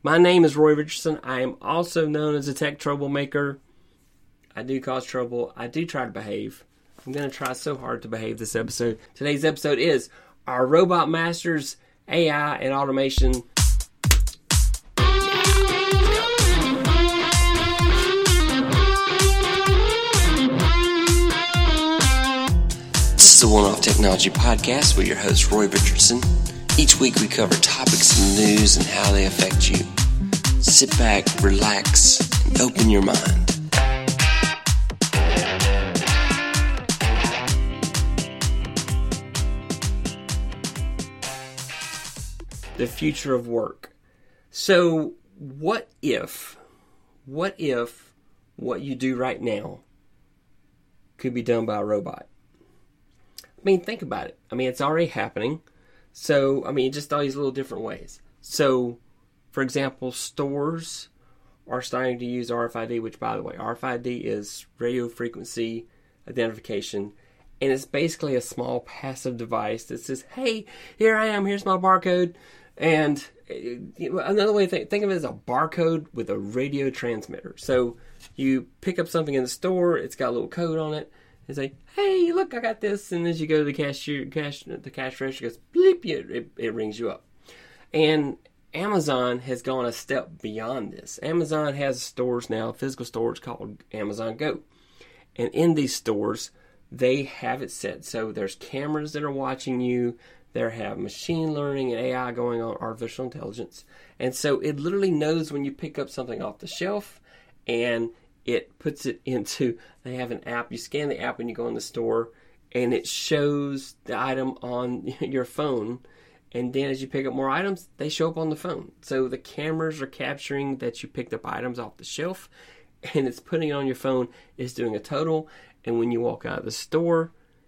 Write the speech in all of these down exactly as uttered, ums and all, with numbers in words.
My name is Roy Richardson. I am also known as a tech troublemaker. I do cause trouble. I do try to behave. I'm going to try so hard to behave this episode. Today's episode is our Robot Masters, A I, and Automation. This is the One Off Technology Podcast with your host, Roy Richardson. Each week we cover topics in the news and how they affect you. Sit back, relax, and open your mind. The future of work. So, what if, what if what you do right now could be done by a robot? I mean, think about it. I mean, it's already happening. So, I mean, just all these little different ways. So, for example, stores are starting to use R F I D, which, by the way, R F I D is radio frequency identification. And it's basically a small passive device that says, hey, here I am, here's my barcode. And another way to think, think of it as a barcode with a radio transmitter. So, you pick up something in the store, it's got a little code on it. And say, hey, look, I got this. And as you go to the cashier, cash, the cash register goes, bleep, it, it rings you up. And Amazon has gone a step beyond this. Amazon has stores now, physical stores called Amazon Go. And in these stores, they have it set so there's cameras that are watching you. They have machine learning and A I going on, artificial intelligence. And so it literally knows when you pick up something off the shelf, and it puts it into, they have an app, you scan the app when you go in the store, and it shows the item on your phone, and then as you pick up more items, they show up on the phone. So the cameras are capturing that you picked up items off the shelf, and it's putting it on your phone, it's doing a total, and when you walk out of the store,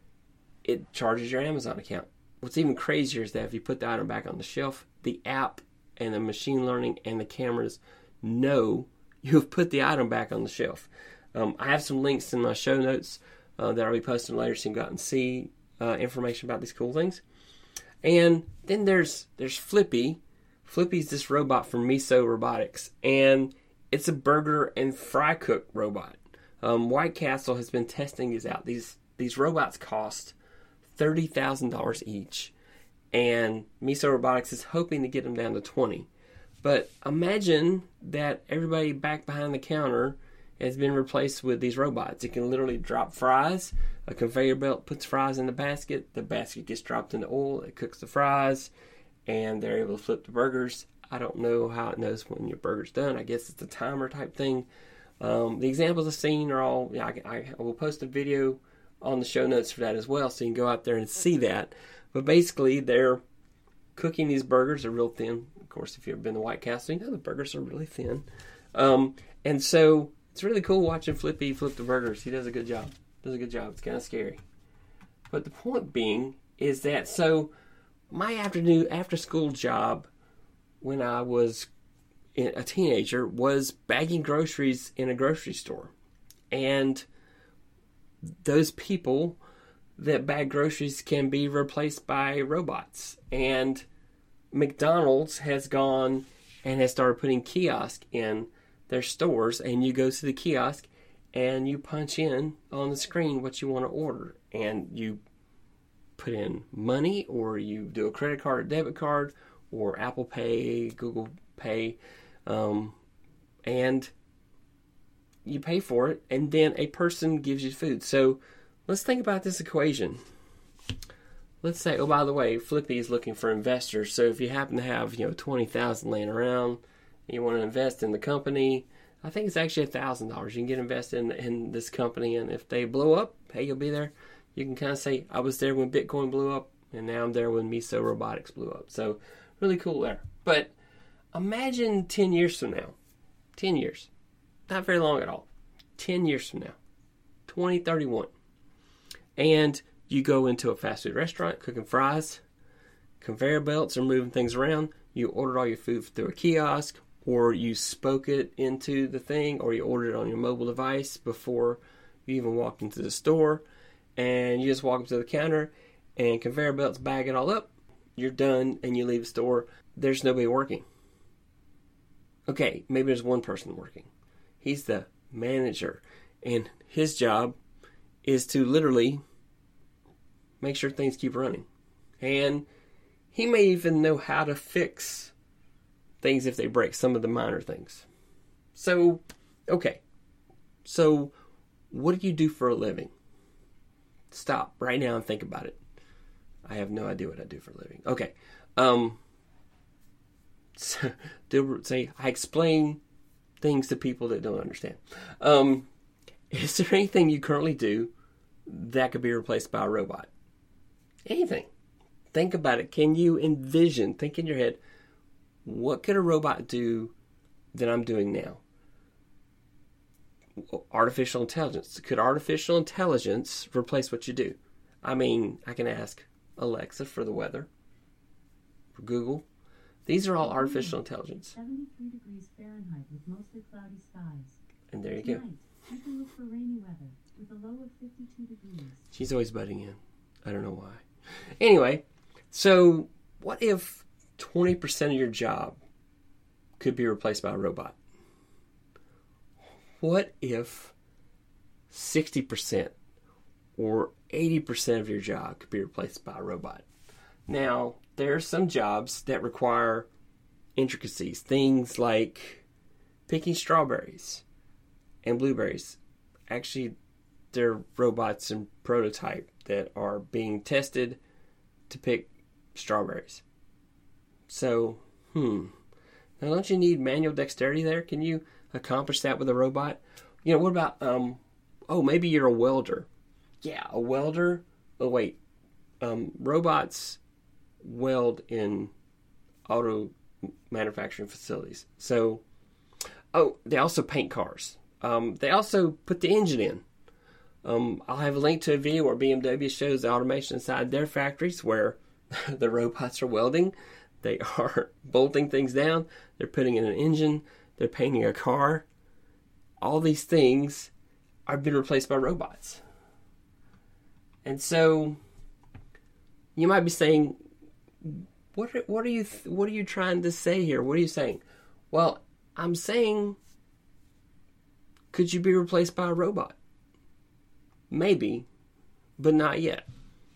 it charges your Amazon account. What's even crazier is that if you put the item back on the shelf, the app and the machine learning and the cameras know you've put the item back on the shelf. Um, I have some links in my show notes uh, that I'll be posting later so you can go out and see uh, information about these cool things. And then there's there's Flippy. Flippy's this robot from Miso Robotics, and it's a burger and fry cook robot. Um, White Castle has been testing these out. These these robots cost thirty thousand dollars each, and Miso Robotics is hoping to get them down to twenty thousand dollars. But imagine that everybody back behind the counter has been replaced with these robots. It can literally drop fries. A conveyor belt puts fries in the basket. The basket gets dropped in the oil. It cooks the fries. And they're able to flip the burgers. I don't know how it knows when your burger's done. I guess it's a timer type thing. Um, the examples I've seen are all... Yeah, I, I will post a video on the show notes for that as well, so you can go out there and see that. But basically, they're cooking these burgers. They're real thin. Of course, if you've ever been to White Castle, you know the burgers are really thin. Um, and so it's really cool watching Flippy flip the burgers. He does a good job. Does a good job. It's kind of scary. But the point being is that, so my afternoon, after school job when I was a teenager was bagging groceries in a grocery store. And those people that bag groceries can be replaced by robots. And McDonald's has gone and has started putting kiosks in their stores, and you go to the kiosk and you punch in on the screen what you want to order, and you put in money, or you do a credit card or debit card or Apple Pay, Google Pay, um, and you pay for it, and then a person gives you food. So let's think about this equation. Let's say, oh, by the way, Flippy is looking for investors. So if you happen to have, you know, twenty thousand dollars laying around, and you want to invest in the company, I think it's actually one thousand dollars. You can get invested in, in this company, and if they blow up, hey, you'll be there. You can kind of say, I was there when Bitcoin blew up, and now I'm there when Miso Robotics blew up. So really cool there. But imagine ten years from now. ten years. Not very long at all. ten years from now. twenty thirty-one. And you go into a fast food restaurant cooking fries. Conveyor belts are moving things around. You ordered all your food through a kiosk, or you spoke it into the thing, or you ordered it on your mobile device before you even walked into the store. And you just walk up to the counter, and conveyor belts bag it all up. You're done, and you leave the store. There's nobody working. Okay, maybe there's one person working. He's the manager, and his job is to literally make sure things keep running. And he may even know how to fix things if they break, some of the minor things. So, okay. So, what do you do for a living? Stop right now and think about it. I have no idea what I do for a living. Okay. Um, so, say, I explain things to people that don't understand. Um, is there anything you currently do that could be replaced by a robot? Anything. Think about it. Can you envision, think in your head, what could a robot do that I'm doing now? Artificial intelligence. Could artificial intelligence replace what you do? I mean, I can ask Alexa for the weather, for Google. These are all artificial intelligence. seventy-three degrees Fahrenheit with mostly cloudy skies. And there you Tonight, go. you can look for rainy weather with a low of fifty-two degrees. She's always butting in. I don't know why. Anyway, so what if twenty percent of your job could be replaced by a robot? What if sixty percent or eighty percent of your job could be replaced by a robot? Now, there are some jobs that require intricacies, things like picking strawberries and blueberries. Actually, there are robots in prototype that are being tested to pick strawberries. So, hmm. Now, don't you need manual dexterity there? Can you accomplish that with a robot? You know, what about, um, oh, maybe you're a welder. Yeah, a welder. Oh, wait. Um, robots weld in auto manufacturing facilities. So, oh, they also paint cars. Um, they also put the engine in. Um, I'll have a link to a video where B M W shows the automation inside their factories where the robots are welding. They are bolting things down. They're putting in an engine. They're painting a car. All these things are being replaced by robots. And so you might be saying, what are, what are you what are you trying to say here? What are you saying? Well, I'm saying, could you be replaced by a robot? Maybe, but not yet.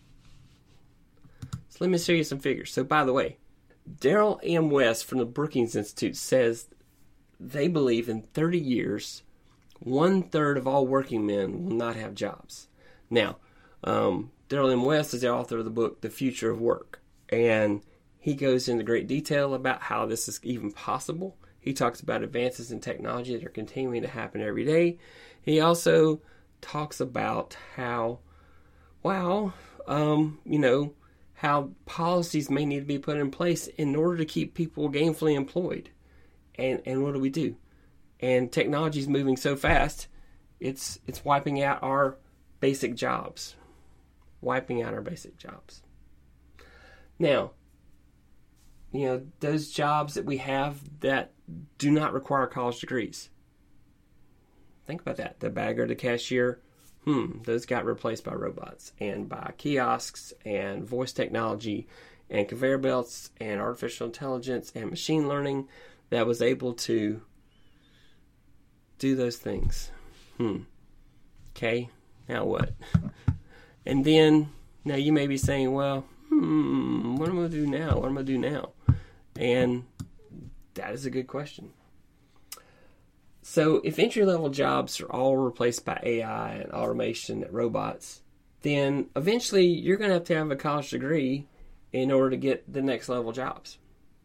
So let me show you some figures. So by the way, Daryl M. West from the Brookings Institute says they believe in thirty years, one third of all working men will not have jobs. Now, um, Daryl M. West is the author of the book, The Future of Work. And he goes into great detail about how this is even possible. He talks about advances in technology that are continuing to happen every day. He also talks about how, wow, um, you know, how policies may need to be put in place in order to keep people gainfully employed. And and what do we do? And technology is moving so fast, it's it's wiping out our basic jobs. Wiping out our basic jobs. Now, you know, those jobs that we have that do not require college degrees. Think about that. The bagger, the cashier, hmm, those got replaced by robots and by kiosks and voice technology and conveyor belts and artificial intelligence and machine learning that was able to do those things. Hmm. Okay, now what? And then, now you may be saying, well, hmm, what am I going to do now? What am I going to do now? And that is a good question. So if entry-level jobs are all replaced by A I and automation and robots, then eventually you're going to have to have a college degree in order to get the next level jobs.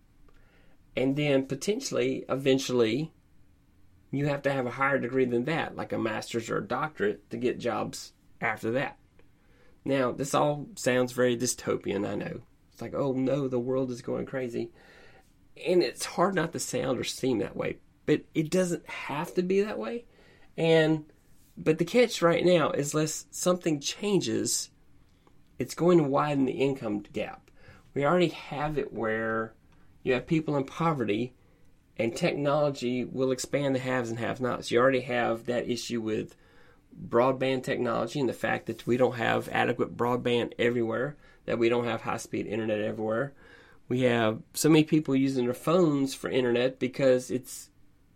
And then potentially, eventually, you have to have a higher degree than that, like a master's or a doctorate, to get jobs after that. Now, this all sounds very dystopian, I know. It's like, oh no, the world is going crazy. And it's hard not to sound or seem that way. But it doesn't have to be that way. And but the catch right now is, unless something changes, it's going to widen the income gap. We already have it where you have people in poverty, and technology will expand the haves and have-nots. You already have that issue with broadband technology and the fact that we don't have adequate broadband everywhere, that we don't have high-speed internet everywhere. We have so many people using their phones for internet because it's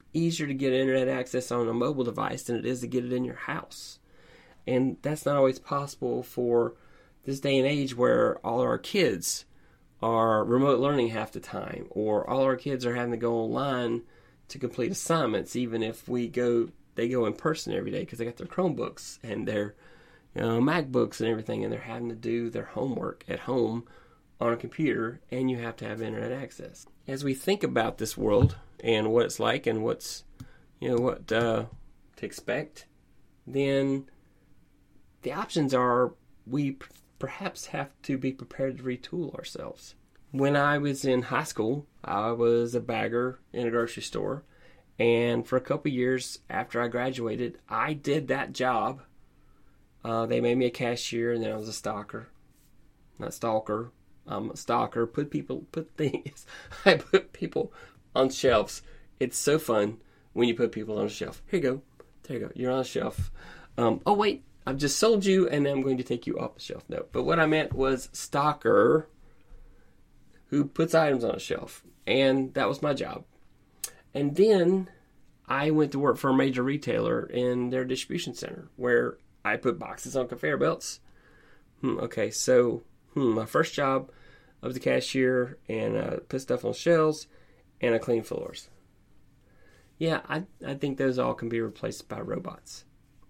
easier to get internet access on a mobile device than it is to get it in your house. And that's not always possible for this day and age where all our kids are remote learning half the time, or all our kids are having to go online to complete assignments, even if we go, they go in person every day because they got their Chromebooks and their you know, MacBooks and everything, and they're having to do their homework at home on a computer, and you have to have internet access. As we think about this world and what it's like and what's, you know, what uh, to expect, then the options are we p- perhaps have to be prepared to retool ourselves. When I was in high school, I was a bagger in a grocery store, and for a couple years after I graduated, I did that job. Uh, they made me a cashier, and then I was a stalker, not stalker. I'm a stalker. Put people, put things. I put people on shelves. It's so fun when you put people on a shelf. Here you go. There you go. You're on a shelf. Um, oh wait, I've just sold you, and then I'm going to take you off the shelf. No, but what I meant was stalker, who puts items on a shelf, and that was my job. And then I went to work for a major retailer in their distribution center, where I put boxes on conveyor belts. Hmm, okay, so hmm, my first job, I was a cashier, and uh, put stuff on shelves, and I cleaned floors. Yeah, I I think those all can be replaced by robots.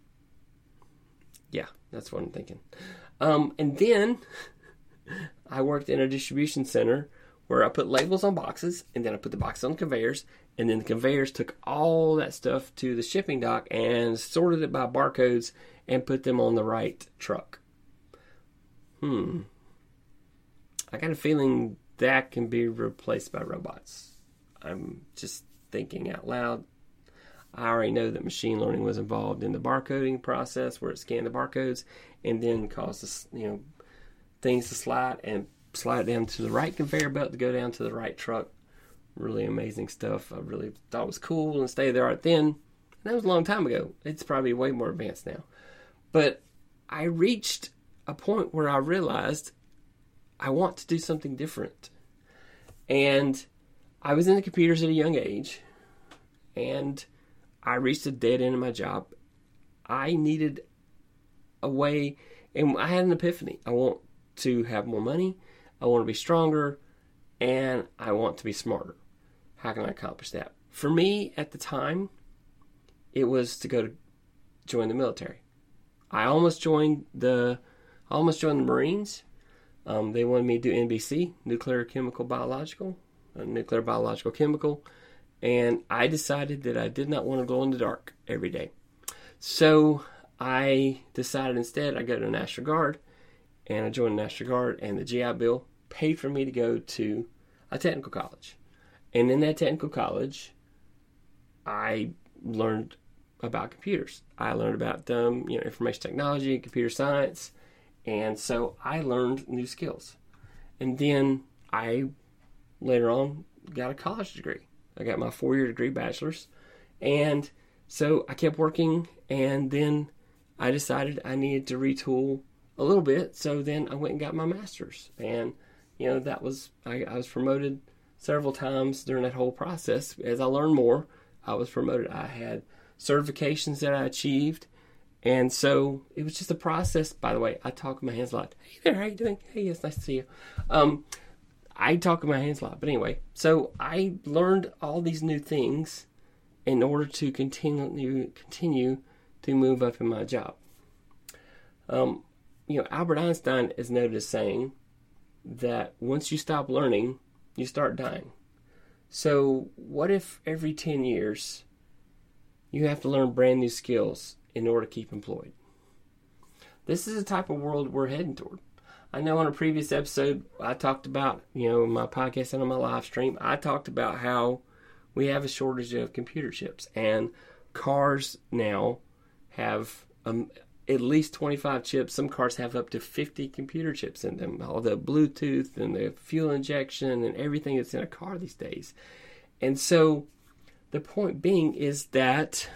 Yeah, that's what I'm thinking. Um, and then I worked in a distribution center where I put labels on boxes, and then I put the boxes on conveyors, and then the conveyors took all that stuff to the shipping dock and sorted it by barcodes and put them on the right truck. Hmm. I got a feeling that can be replaced by robots. I'm just thinking out loud. I already know that machine learning was involved in the barcoding process, where it scanned the barcodes and then caused us, you know, things to slide and slide down to the right conveyor belt to go down to the right truck. Really amazing stuff. I really thought it was cool and stayed there right then. That was a long time ago. It's probably way more advanced now. But I reached a point where I realized I want to do something different. And I was in the computers at a young age, and I reached a dead end in my job. I needed a way, and I had an epiphany. I want to have more money, I want to be stronger, and I want to be smarter. How can I accomplish that? For me, at the time, it was to go to join the military. I almost joined the, I almost joined the Marines. Um, they wanted me to do N B C, nuclear, chemical, biological, uh, nuclear, biological, chemical, and I decided that I did not want to glow in the dark every day. So I decided instead I'd go to the National Guard, and I joined the National Guard, and the G I Bill paid for me to go to a technical college. And in that technical college, I learned about computers. I learned about um, you know, information technology, computer science, and so I learned new skills. And then I, later on, got a college degree. I got my four-year degree, bachelor's. And so I kept working, and then I decided I needed to retool a little bit. So then I went and got my master's. And, you know, that was, I, I was promoted several times during that whole process. As I learned more, I was promoted. I had certifications that I achieved. And so it was just a process. By the way, I talk with my hands a lot. Hey there, how you doing? Hey, it's nice to see you. Um, I talk with my hands a lot. But anyway, so I learned all these new things in order to continue continue to move up in my job. Um, you know, Albert Einstein is noted as saying that once you stop learning, you start dying. So what if every ten years you have to learn brand new skills in order to keep employed? This is the type of world we're heading toward. I know on a previous episode, I talked about, you know, my podcast and on my live stream, I talked about how we have a shortage of computer chips. And cars now have um, at least twenty-five chips. Some cars have up to fifty computer chips in them. All the Bluetooth and the fuel injection and everything that's in a car these days. And so the point being is that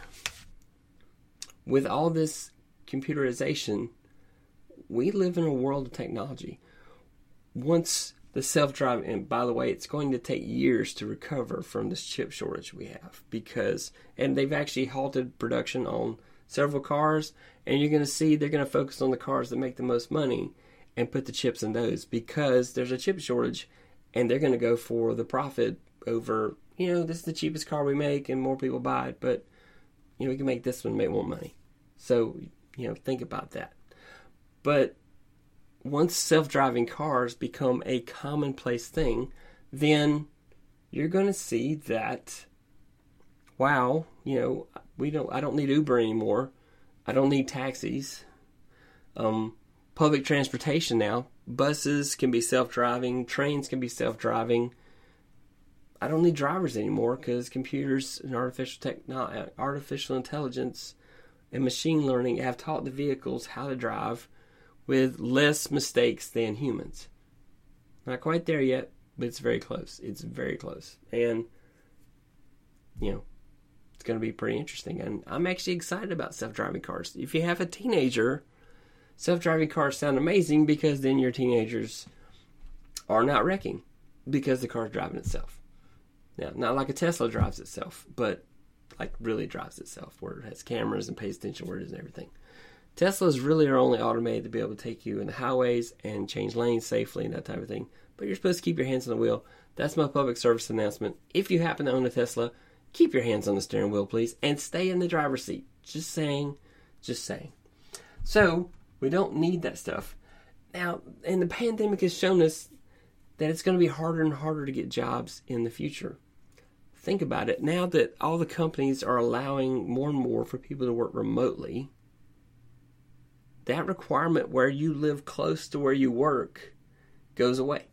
with all this computerization, we live in a world of technology. Once the self-driving, and by the way, it's going to take years to recover from this chip shortage we have, because, and they've actually halted production on several cars, and you're going to see they're going to focus on the cars that make the most money and put the chips in those, because there's a chip shortage, and they're going to go for the profit over, you know, this is the cheapest car we make and more people buy it, but, you know, we can make this one make more money. So, you know, think about that. But once self-driving cars become a commonplace thing, then you're going to see that, wow, you know, we don't. I don't need Uber anymore. I don't need taxis. Um, public transportation now, buses can be self-driving, trains can be self-driving. I don't need drivers anymore because computers and artificial techno- artificial intelligence and machine learning have taught the vehicles how to drive with less mistakes than humans. Not quite there yet, but it's very close. It's very close. And, you know, it's going to be pretty interesting. And I'm actually excited about self-driving cars. If you have a teenager, self-driving cars sound amazing, because then your teenagers are not wrecking because the car's driving itself. Now, not like a Tesla drives itself, but like really drives itself, where it has cameras and pays attention where it is and everything. Teslas really are only automated to be able to take you in the highways and change lanes safely and that type of thing. But you're supposed to keep your hands on the wheel. That's my public service announcement. If you happen to own a Tesla, keep your hands on the steering wheel, please, and stay in the driver's seat. Just saying. Just saying. So, we don't need that stuff. Now, and the pandemic has shown us that it's going to be harder and harder to get jobs in the future. Think about it. Now that all the companies are allowing more and more for people to work remotely, that requirement where you live close to where you work goes away.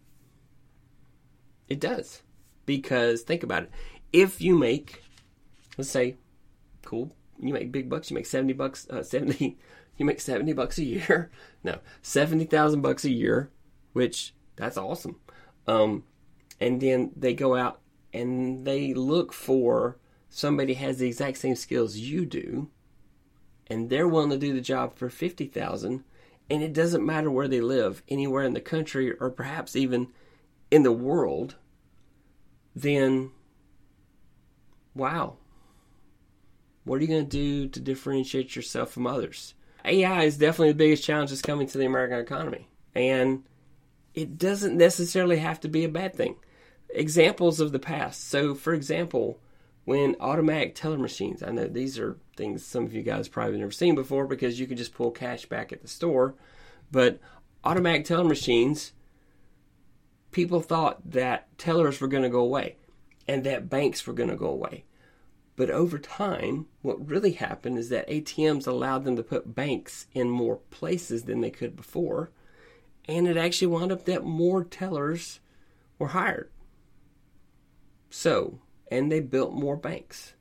It does. Because, think about it. If you make, let's say, cool, you make big bucks, you make seventy bucks, uh, seventy, you make seventy bucks a year. No, seventy thousand bucks a year, which, that's awesome. Um, and then they go out and they look for somebody who has the exact same skills you do, and they're willing to do the job for fifty thousand dollars, and it doesn't matter where they live, anywhere in the country or perhaps even in the world, then, wow, what are you going to do to differentiate yourself from others? A I is definitely the biggest challenge that's coming to the American economy, and it doesn't necessarily have to be a bad thing. Examples of the past. So, for example, when automatic teller machines, I know these are things some of you guys probably have never seen before because you can just pull cash back at the store, but automatic teller machines, people thought that tellers were going to go away and that banks were going to go away. But over time, what really happened is that A T Ms allowed them to put banks in more places than they could before, and it actually wound up that more tellers were hired. So, and they built more banks.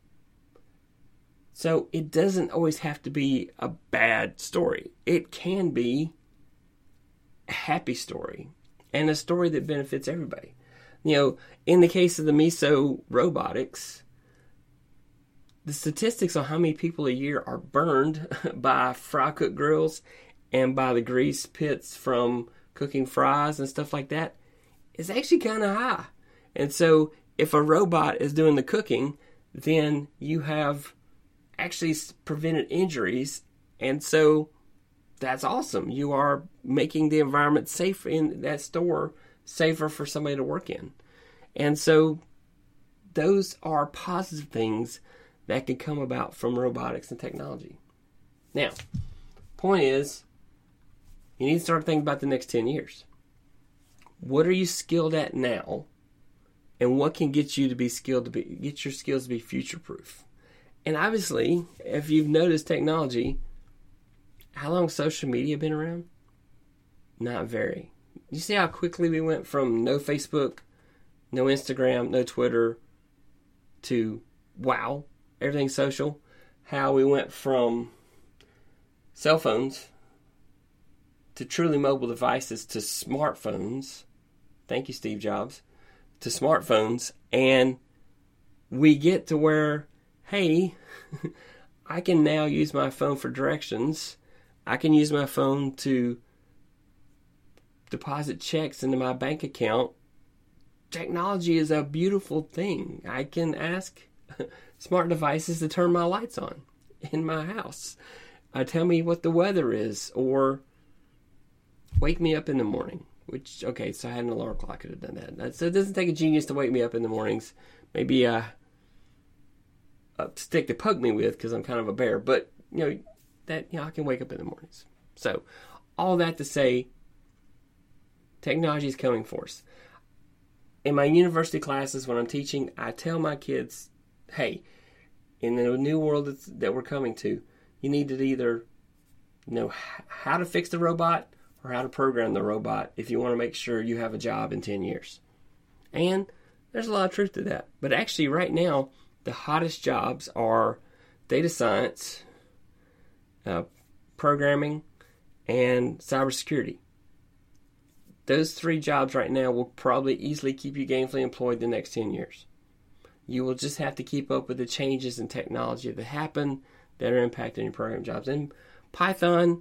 So it doesn't always have to be a bad story. It can be a happy story and a story that benefits everybody. You know, in the case of the Miso robotics, the statistics on how many people a year are burned by fry cook grills and by the grease pits from cooking fries and stuff like that is actually kind of high. And so if a robot is doing the cooking, then you have actually prevented injuries. And so that's awesome. You are making the environment safe in that store, safer for somebody to work in. And so those are positive things that can come about from robotics and technology. Now, point is, you need to start thinking about the next ten years. What are you skilled at now? And what can get you to be skilled to be get your skills to be future proof? And obviously, if you've noticed technology, how long has social media been around? Not very. You see how quickly we went from no Facebook, no Instagram, no Twitter, to wow, everything's social? How we went from cell phones to truly mobile devices to smartphones. Thank you, Steve Jobs. To smartphones, and we get to where, hey, I can now use my phone for directions. I can use my phone to deposit checks into my bank account. Technology is a beautiful thing. I can ask smart devices to turn my lights on in my house. Uh, tell me what the weather is, or wake me up in the morning. Which, okay, so I had an alarm clock. I could have done that. So it doesn't take a genius to wake me up in the mornings. Maybe uh, a stick to poke me with, because I'm kind of a bear. But, you know, that you know, I can wake up in the mornings. So, all that to say, technology is coming for us. In my university classes, when I'm teaching, I tell my kids, hey, in the new world that's, that we're coming to, you need to either know how to fix the robot or how to program the robot if you want to make sure you have a job in ten years. And there's a lot of truth to that. But actually, right now, the hottest jobs are data science, uh, programming, and cybersecurity. Those three jobs right now will probably easily keep you gainfully employed the next ten years. You will just have to keep up with the changes in technology that happen that are impacting your program jobs. And Python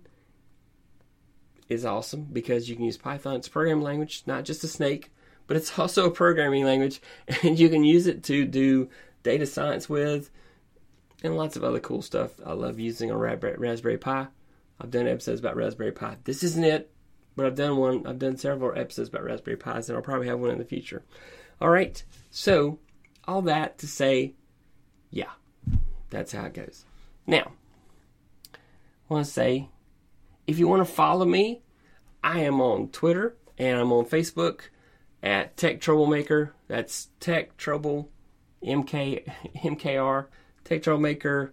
is awesome because you can use Python. It's a programming language, not just a snake, but it's also a programming language, and you can use it to do data science with and lots of other cool stuff. I love using a Raspberry Pi. I've done episodes about Raspberry Pi. This isn't it, but I've done one. I've done several episodes about Raspberry Pis, and I'll probably have one in the future. All right, so all that to say, yeah, that's how it goes. Now, I want to say, if you want to follow me, I am on Twitter and I'm on Facebook at Tech Troublemaker. That's Tech Trouble M K M K R. Tech Troublemaker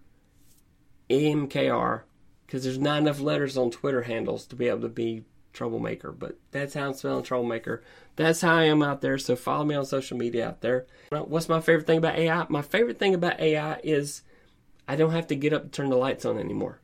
M K R. Because there's not enough letters on Twitter handles to be able to be Troublemaker. But that's how I'm spelling Troublemaker. That's how I am out there. So follow me on social media out there. What's my favorite thing about A I? My favorite thing about A I is I don't have to get up and turn the lights on anymore.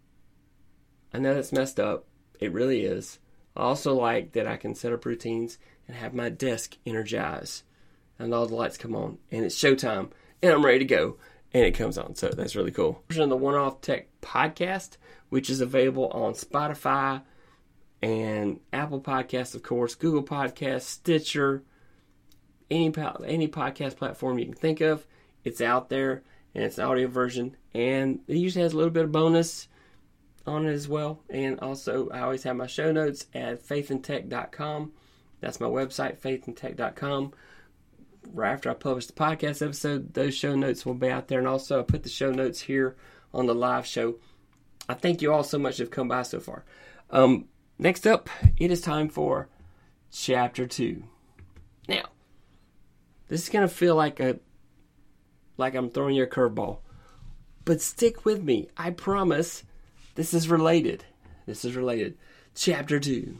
I know that's messed up. It really is. I also like that I can set up routines and have my desk energize. And all the lights come on. And it's showtime. And I'm ready to go. And it comes on. So that's really cool. Version of the One Off Tech podcast, which is available on Spotify and Apple Podcasts, of course, Google Podcasts, Stitcher, any, any podcast platform you can think of. It's out there. And it's an audio version. And it usually has a little bit of bonus on it as well. And also, I always have my show notes at faith and tech dot com. That's my website, faith and tech dot com. Right after I publish the podcast episode, those show notes will be out there. And also, I put the show notes here on the live show. I thank you all so much that have come by so far. Um, next up, it is time for Chapter two. Now, this is going to feel like a like I'm throwing you a curveball. But stick with me. I promise this is related. This is related. Chapter two.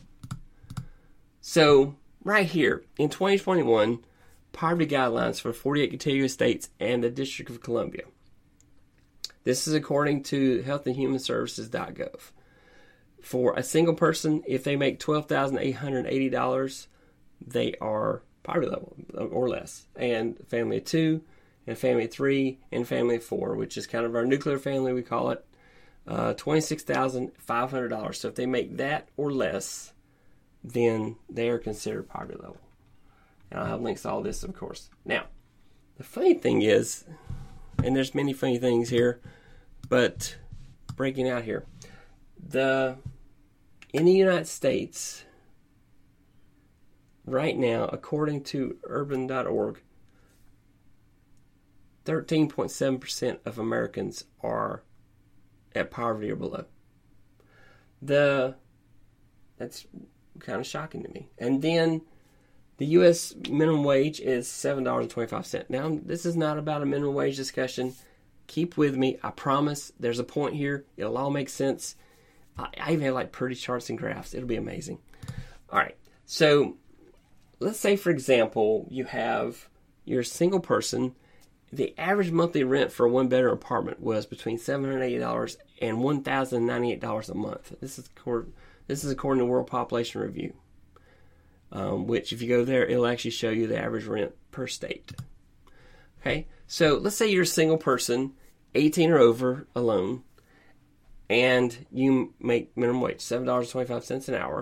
So, right here, in twenty twenty-one, poverty guidelines for forty-eight contiguous states and the District of Columbia. This is according to health and human services dot gov. For a single person, if they make twelve thousand eight hundred eighty dollars, they are poverty level or less. And family of two, and family of three, and family of four, which is kind of our nuclear family, we call it, uh, twenty-six thousand five hundred dollars. So if they make that or less, then they are considered poverty level. And I'll have links to all this, of course. Now, the funny thing is, and there's many funny things here, but breaking out here, the in the United States, right now, according to urban dot org, thirteen point seven percent of Americans are at poverty or below. The that's kind of shocking to me. And then the U S minimum wage is seven dollars and twenty-five cents. Now, this is not about a minimum wage discussion. Keep with me. I promise there's a point here. It'll all make sense. I, I even have like pretty charts and graphs. It'll be amazing. All right. So let's say, for example, you have, you're a single person. The average monthly rent for a one-bedroom apartment was between seven hundred eighty dollars and one thousand ninety-eight dollars a month. This is, this is according to World Population Review. Um, which, if you go there, it'll actually show you the average rent per state. Okay, so let's say you're a single person, eighteen or over, alone, and you make minimum wage, seven dollars and twenty-five cents an hour,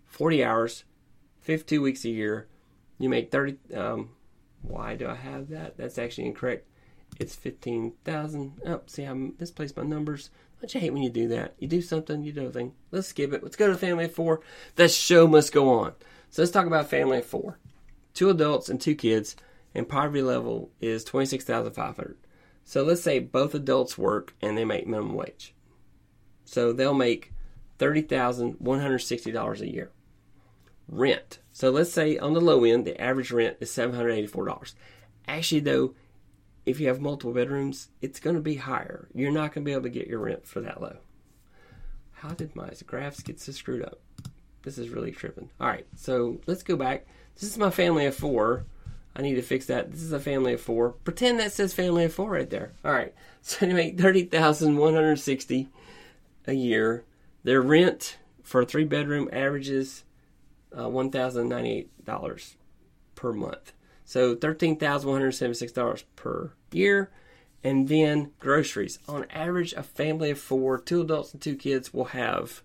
forty hours, fifty-two weeks a year. You make thirty. Um, why do I have that? That's actually incorrect. It's fifteen thousand. Oh, see, I misplaced my numbers. Don't you hate when you do that? You do something, you do a thing. Let's skip it. Let's go to family of four. The show must go on. So let's talk about family of four. Two adults and two kids, and poverty level is twenty-six thousand five hundred dollars. So let's say both adults work and they make minimum wage. So they'll make thirty thousand one hundred sixty dollars a year. Rent. So let's say on the low end, the average rent is seven hundred eighty-four dollars. Actually, though, if you have multiple bedrooms, it's going to be higher. You're not going to be able to get your rent for that low. How did my graphs get so screwed up? This is really tripping. All right, so let's go back. This is my family of four. I need to fix that. This is a family of four. Pretend that says family of four right there. All right. So they make thirty thousand one hundred sixty dollars a year. Their rent for a three-bedroom averages uh, one thousand ninety-eight dollars per month. So thirteen thousand one hundred seventy-six dollars per year. And then groceries. On average, a family of four, two adults and two kids, will have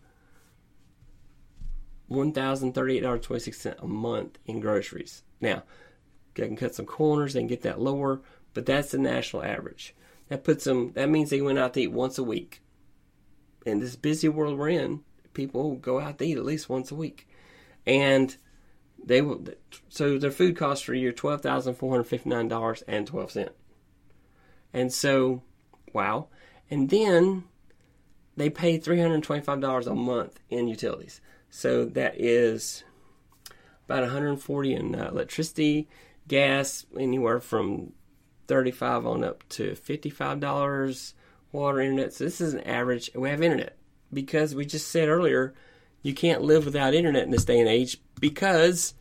one thousand thirty-eight dollars and twenty-six cents a month in groceries. Now, they can cut some corners, they can get that lower, but that's the national average. That puts them, that means they went out to eat once a week. In this busy world we're in, people go out to eat at least once a week. And they will, so their food costs for a year twelve thousand four hundred fifty-nine dollars and twelve cents. And so, wow. And then they pay three hundred twenty-five dollars a month in utilities. So that is about one hundred forty dollars in uh, electricity, gas, anywhere from thirty-five dollars on up to fifty-five dollars, water, internet. So this is an average. We have internet because we just said earlier, you can't live without internet in this day and age because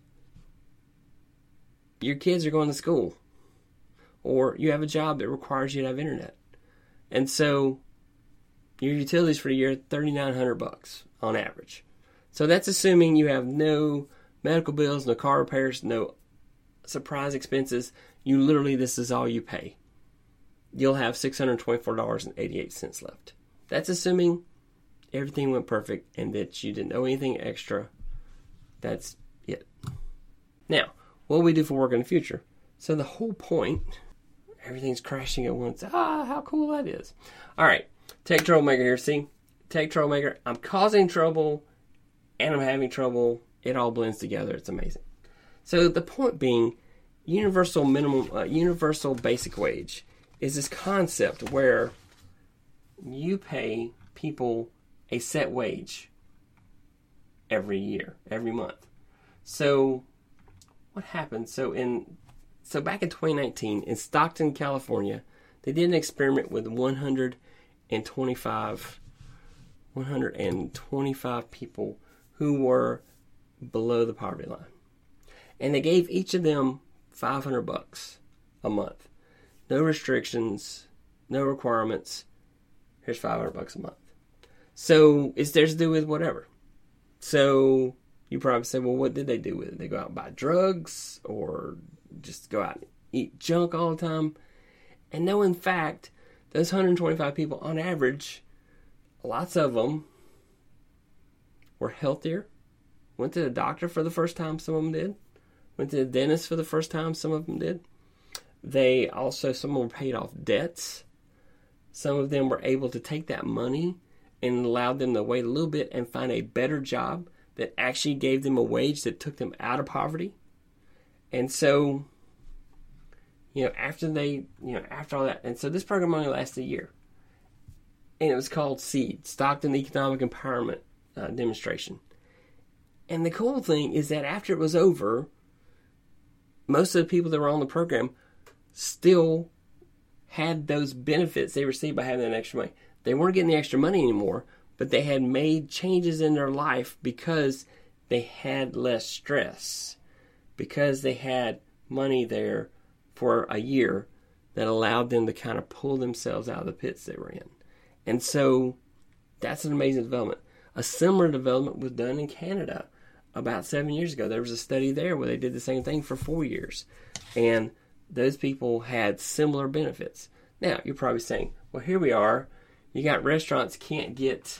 your kids are going to school or you have a job that requires you to have internet. And so your utilities for a year, thirty-nine hundred bucks on average. So that's assuming you have no medical bills, no car repairs, no surprise expenses. You literally, this is all you pay. You'll have six hundred twenty-four dollars and eighty-eight cents left. That's assuming everything went perfect and that you didn't owe anything extra. That's it. Now, what will we do for work in the future? So the whole point, everything's crashing at once. Ah, how cool that is. All right, Tech Troublemaker here. See, Tech Troublemaker. I'm causing trouble and I'm having trouble. It all blends together. It's amazing. So the point being, universal minimum, uh, universal basic wage is this concept where you pay people a set wage every year, every month. So what happened? So in so back in twenty nineteen in Stockton, California, they did an experiment with one hundred twenty-five people who were below the poverty line. And they gave each of them five hundred bucks a month. No restrictions, no requirements. Here's five hundred bucks a month. So it's theirs to do with whatever. So you probably say, well, what did they do with it? They go out and buy drugs or just go out and eat junk all the time? And no, in fact, those one hundred twenty-five people on average, lots of them were healthier. Went to the doctor for the first time, some of them did. Went to the dentist for the first time, some of them did. They also, some of them were paid off debts. Some of them were able to take that money and allowed them to wait a little bit and find a better job that actually gave them a wage that took them out of poverty. And so, you know, after they, you know, after all that, and so this program only lasted a year. And it was called SEED, Stockton Economic Empowerment uh, Demonstration. And the cool thing is that after it was over, most of the people that were on the program still had those benefits they received by having that extra money. They weren't getting the extra money anymore, but they had made changes in their life because they had less stress, because they had money there for a year that allowed them to kind of pull themselves out of the pits they were in. And so that's an amazing development. A similar development was done in Canada about seven years ago. There was a study there where they did the same thing for four years. And those people had similar benefits. Now, you're probably saying, well, here we are. You got restaurants can't get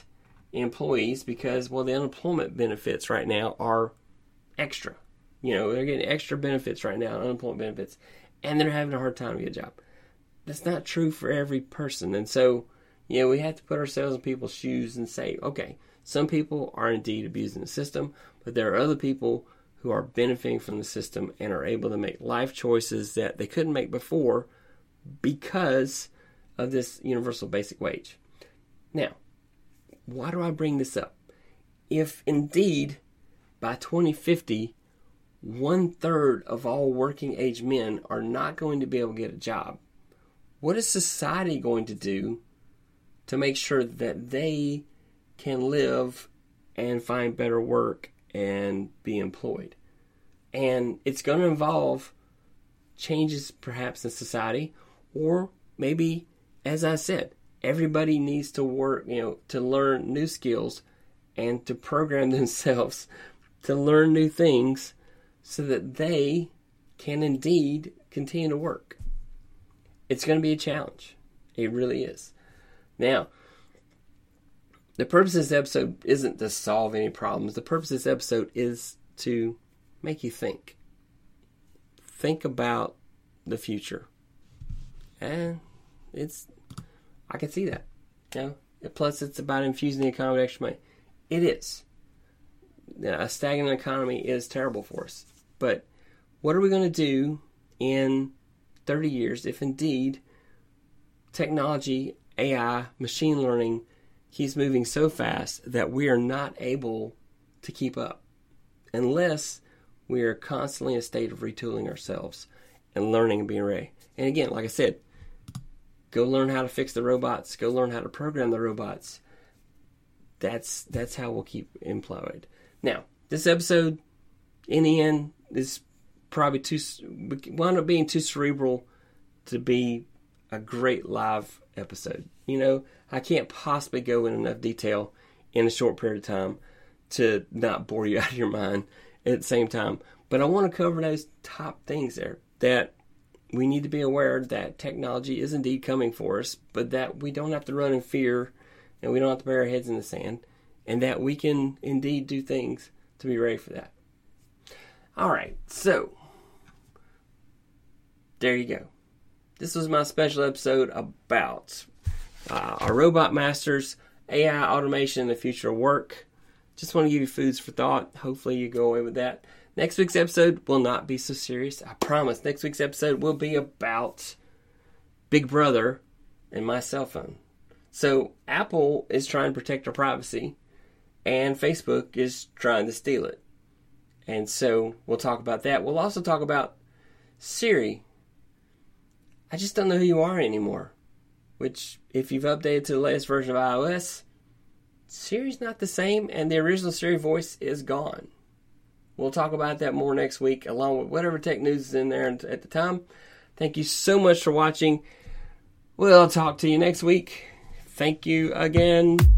employees because, well, the unemployment benefits right now are extra. You know, they're getting extra benefits right now, unemployment benefits, and they're having a hard time to get a job. That's not true for every person. And so, you know, we have to put ourselves in people's shoes and say, okay, some people are indeed abusing the system, but there are other people who are benefiting from the system and are able to make life choices that they couldn't make before because of this universal basic wage. Now, why do I bring this up? If indeed by twenty fifty, one third of all working age men are not going to be able to get a job, what is society going to do to make sure that they can live and find better work and be employed? And it's going to involve changes perhaps in society, or maybe, as I said, everybody needs to work, you know, to learn new skills and to program themselves to learn new things so that they can indeed continue to work. It's going to be a challenge. It really is. Now, the purpose of this episode isn't to solve any problems. The purpose of this episode is to make you think. Think about the future. And it's, I can see that. You know? Plus, it's about infusing the economy with extra money. It is. A stagnant economy is terrible for us. But what are we going to do in thirty years if indeed technology, A I, machine learning keeps moving so fast that we are not able to keep up unless we are constantly in a state of retooling ourselves and learning and being ready. And again, like I said, go learn how to fix the robots. Go learn how to program the robots. That's that's how we'll keep employed. Now, this episode, in the end, is probably too wound up being too cerebral to be a great live episode. You know, I can't possibly go in enough detail in a short period of time to not bore you out of your mind at the same time. But I want to cover those top things there that we need to be aware that technology is indeed coming for us, but that we don't have to run in fear and we don't have to bury our heads in the sand, and that we can indeed do things to be ready for that. All right, so there you go. This was my special episode about uh, our robot masters, A I automation, and the future of work. Just want to give you foods for thought. Hopefully you go away with that. Next week's episode will not be so serious. I promise. Next week's episode will be about Big Brother and my cell phone. So Apple is trying to protect our privacy, and Facebook is trying to steal it. And so we'll talk about that. We'll also talk about Siri. I just don't know who you are anymore. Which, if you've updated to the latest version of iOS, Siri's not the same, and the original Siri voice is gone. We'll talk about that more next week, along with whatever tech news is in there at the time. Thank you so much for watching. We'll talk to you next week. Thank you again.